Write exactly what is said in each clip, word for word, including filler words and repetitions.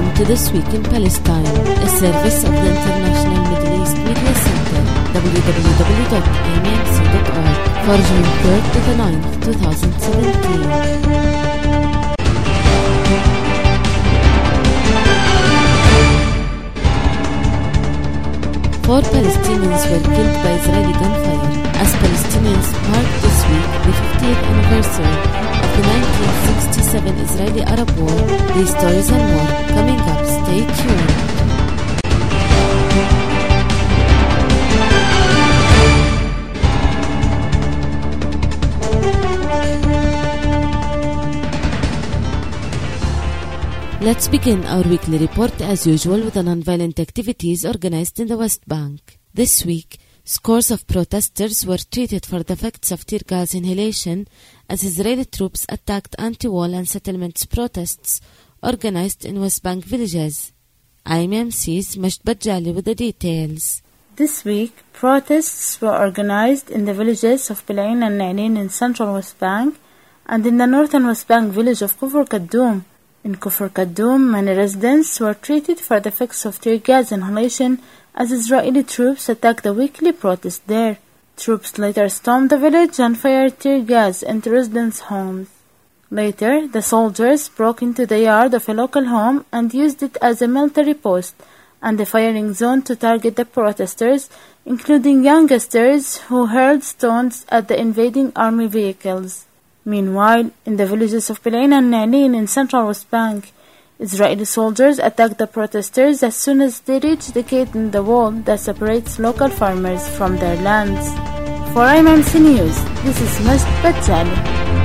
Welcome to This Week in Palestine, a service of the International Middle East Media Center, w w w dot i m m c dot org, for June third to the ninth, twenty seventeen. Four Palestinians were killed by Israeli gunfire as Palestinians marked this week the fiftieth anniversary of the nineteen sixty-seven Israeli-Arab War. These stories and more coming up. Stay tuned. Let's begin our weekly report as usual with the non-violent activities organized in the West Bank. This week, scores of protesters were treated for the effects of tear gas inhalation as Israeli troops attacked anti-wall and settlements protests organized in West Bank villages. I M M C's Majd Bajali with the details. This week, protests were organized in the villages of Bilain and Na'nin in central West Bank and in the northern West Bank village of Kufr Kaddoum. In Kufr Kaddoum, many residents were treated for the effects of tear gas inhalation as Israeli troops attacked the weekly protest there. Troops later stormed the village and fired tear gas into residents' homes. Later, the soldiers broke into the yard of a local home and used it as a military post and a firing zone to target the protesters, including youngsters who hurled stones at the invading army vehicles. Meanwhile, in the villages of Bilain and Na'nin in central West Bank, Israeli soldiers attacked the protesters as soon as they reached the gate in the wall that separates local farmers from their lands. For I M M C News, this is Majd Bajali.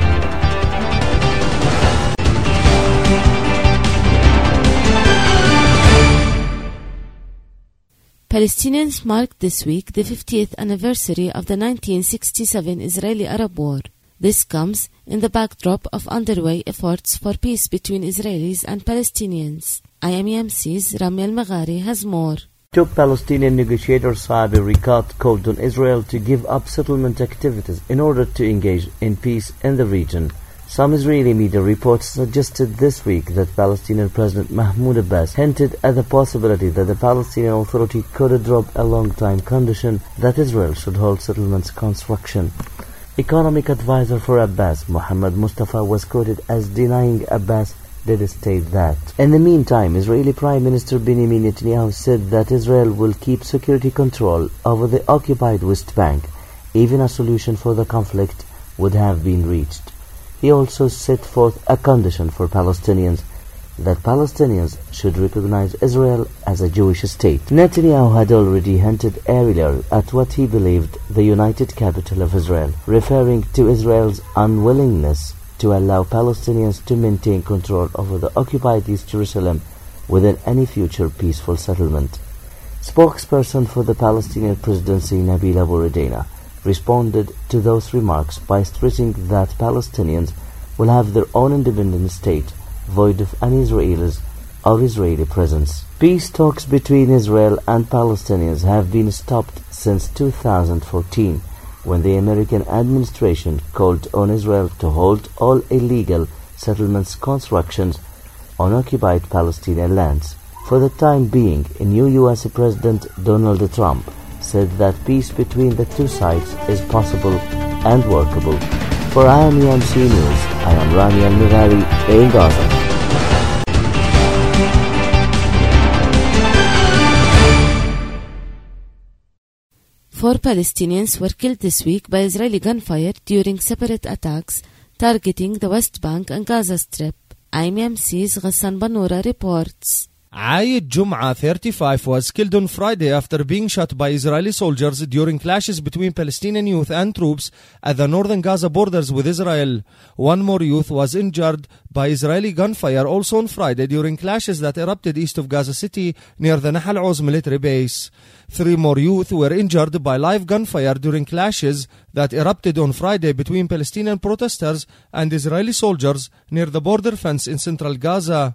Palestinians marked this week the fiftieth anniversary of the nineteen sixty-seven Israeli-Arab War. This comes in the backdrop of underway efforts for peace between Israelis and Palestinians. I M M C's Rami Al-Maghari has more. Two Palestinian negotiators Saeb Erekat called on Israel to give up settlement activities in order to engage in peace in the region. Some Israeli media reports suggested this week that Palestinian President Mahmoud Abbas hinted at the possibility that the Palestinian Authority could drop a long-time condition that Israel should hold settlements construction. Economic advisor for Abbas, Mohammed Mustafa, was quoted as denying Abbas did state that. In the meantime, Israeli Prime Minister Benjamin Netanyahu said that Israel will keep security control over the occupied West Bank. Even a solution for the conflict would have been reached. He also set forth a condition for Palestinians that Palestinians should recognize Israel as a Jewish state. Netanyahu had already hinted earlier at what he believed the united capital of Israel, referring to Israel's unwillingness to allow Palestinians to maintain control over the occupied East Jerusalem within any future peaceful settlement. Spokesperson for the Palestinian presidency, Nabila Bouredina, responded to those remarks by stressing that Palestinians will have their own independent state, void of any Israelis or Israeli presence. Peace talks between Israel and Palestinians have been stopped since two thousand fourteen, when the American administration called on Israel to hold all illegal settlements constructions on occupied Palestinian lands. For the time being, new U S President Donald Trump said that peace between the two sides is possible and workable. For I M M C News, I am Rami Al-Maghari in Gaza. Four Palestinians were killed this week by Israeli gunfire during separate attacks targeting the West Bank and Gaza Strip. I M M C's Ghassan Banoura reports. Ayed Jum'a, thirty-five, was killed on Friday after being shot by Israeli soldiers during clashes between Palestinian youth and troops at the northern Gaza borders with Israel. One more youth was injured by Israeli gunfire also on Friday during clashes that erupted east of Gaza City near the Nahal Oz military base. Three more youth were injured by live gunfire during clashes that erupted on Friday between Palestinian protesters and Israeli soldiers near the border fence in central Gaza.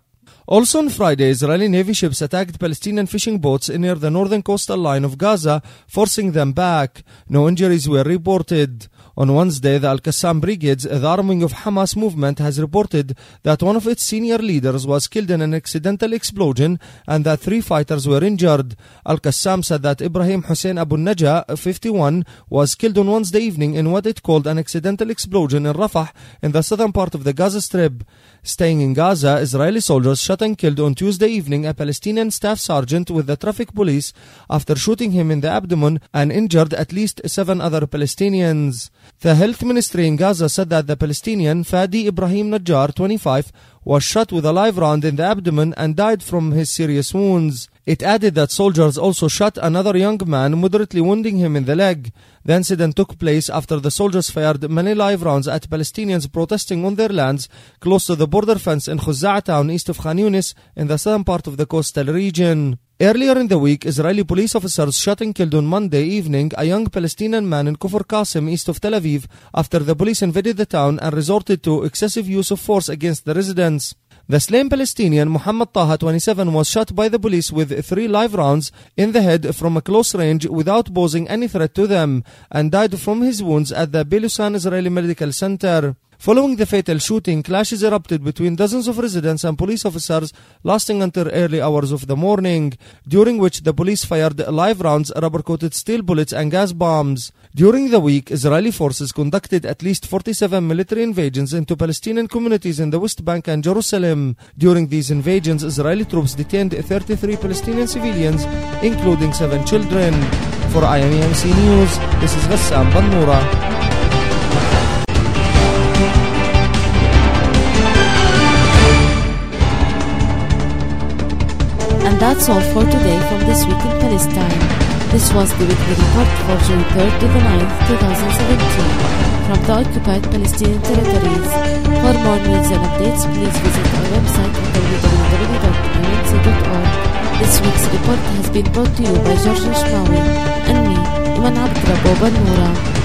Also on Friday, Israeli Navy ships attacked Palestinian fishing boats near the northern coastal line of Gaza, forcing them back. No injuries were reported. On Wednesday, the Al-Qassam Brigades, the arming of Hamas movement, has reported that one of its senior leaders was killed in an accidental explosion and that three fighters were injured. Al-Qassam said that Ibrahim Hussein Abu Najah, fifty-one, was killed on Wednesday evening in what it called an accidental explosion in Rafah in the southern part of the Gaza Strip. Staying in Gaza, Israeli soldiers shot and killed on Tuesday evening a Palestinian staff sergeant with the traffic police after shooting him in the abdomen and injured at least seven other Palestinians. The health ministry in Gaza said that the Palestinian Fadi Ibrahim Najjar, twenty-five, was shot with a live round in the abdomen and died from his serious wounds. It added that soldiers also shot another young man, moderately wounding him in the leg. The incident took place after the soldiers fired many live rounds at Palestinians protesting on their lands close to the border fence in Khuzaa town east of Khan Yunis in the southern part of the coastal region. Earlier in the week, Israeli police officers shot and killed on Monday evening a young Palestinian man in Kufr Qasim east of Tel Aviv after the police invaded the town and resorted to excessive use of force against the residents. The slain Palestinian, Muhammad Taha, twenty-seven, was shot by the police with three live rounds in the head from a close range without posing any threat to them and died from his wounds at the Belusan Israeli Medical Center. Following the fatal shooting, clashes erupted between dozens of residents and police officers lasting until early hours of the morning, during which the police fired live rounds, rubber-coated steel bullets and gas bombs. During the week, Israeli forces conducted at least forty-seven military invasions into Palestinian communities in the West Bank and Jerusalem. During these invasions, Israeli troops detained thirty-three Palestinian civilians, including seven children. For I M E M C News, this is Ghassan Bannoura. And that's all for today from This Week in Palestine. This was the weekly report for June third to the ninth, twenty seventeen, from the occupied Palestinian territories. For more news and updates, please visit our website at w w w dot i m c dot org. This week's report has been brought to you by George Shmawi and me, Iman Abdrabo Bannoura.